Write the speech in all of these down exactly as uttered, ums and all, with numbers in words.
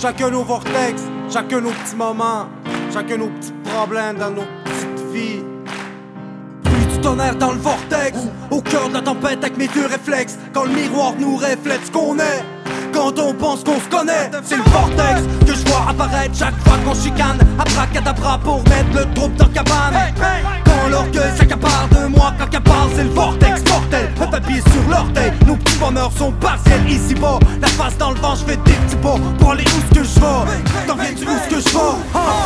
Chacun nos vortex, chacun nos petits moments, chacun nos petits problèmes dans nos petites vies. Pluie du tonnerre dans le vortex, au cœur de la tempête avec mes vieux réflexes. Quand le miroir nous reflète ce qu'on est, quand on pense qu'on se connaît, c'est le vortex que je vois apparaître chaque fois qu'on chicane. Abracadabra pour mettre le trouble dans le cabane. Quand l'orgueil s'accapare de moi, quand qu'à part c'est le vortex mortel. Un papier sur l'orteil, nos petits bonheurs sont partiels ici bas. La face dans le vent, je fais des petits pas pour aller où ce que je vais. T'en viens-tu où ce que je vais?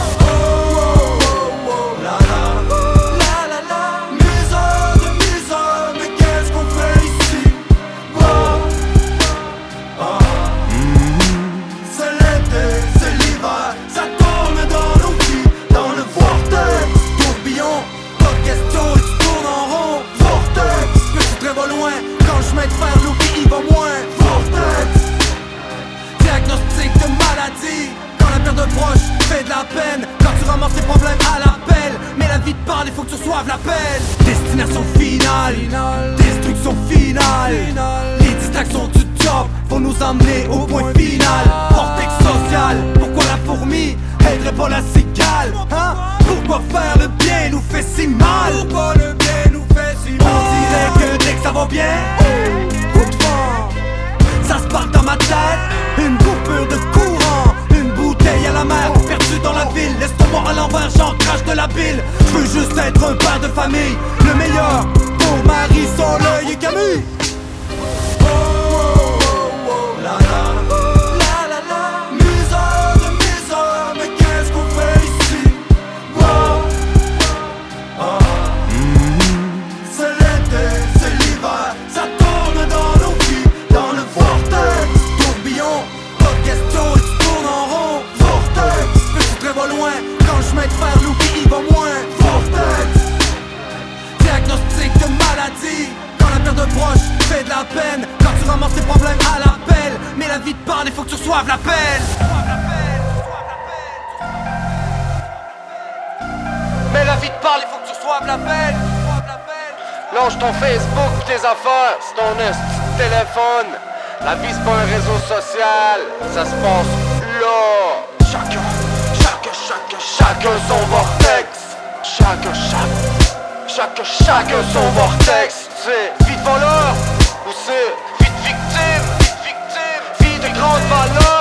La la la la la, misère de misère, mais qu'est-ce qu'on fait ici? Oh, oh. C'est l'été, c'est l'hiver, ça tourne dans nos vies, dans le vortex. Tourbillon, pas de question, tu tournes en rond. Vortex, petit trait va loin, quand je mets de faire l'oubli, il va moins. Vortex, diagnostic de maladie, quand la perte de proche fait de la peine, quand tu ramasses tes problèmes à l'appel. Mais la vie te parle, il faut que tu reçoives l'appel. Destination finale, destruction finale. Les distractions du job vont nous emmener au point final. Vortex social, pourquoi la fourmi aiderait pas la cigale, hein? Pourquoi faire le bien nous fait si mal? Pourquoi le bien nous fait si mal? On dirait que dès que ça va bien, coup de vent, ça se part dans ma tête. Une coupure de courant, une bouteille à la mer, perdu dans la ville. Laisse-moi à l'envers, j'en crache de la bile. Je veux juste être un père de famille, le meilleur pour Marie, Soleil et Camus. Oh, oh, oh, oh, la la la la la, misère de misère, mais qu'est-ce qu'on fait ici? Oh, oh. C'est l'été, c'est l'hiver, ça tourne dans nos vies, dans le vortex. Tourbillon, pas de question, tu tournes en rond. Vortex, petit trait va loin, quand je mets de faire l'oubli, il va moins. Vortex, diagnostic de maladie, quand la perte de proche fait de la peine, quand tu ramasses tes problèmes à l'appel. Mais la vie te parle, il faut que tu reçoives l'appel. Mais la vie te parle, il faut que tu reçoives l'appel. Lâche ton Facebook pis tes affaires, c'est ton esti de téléphone. La vie c'est pas un réseau social, ça se passe là. Chacun, chacun, chacun, chacun son vortex. Chacun, chacun, chacun, chacun son vortex. C'est vie de voleur ou c'est vie de victime, vie de victime, vie de grande valeur.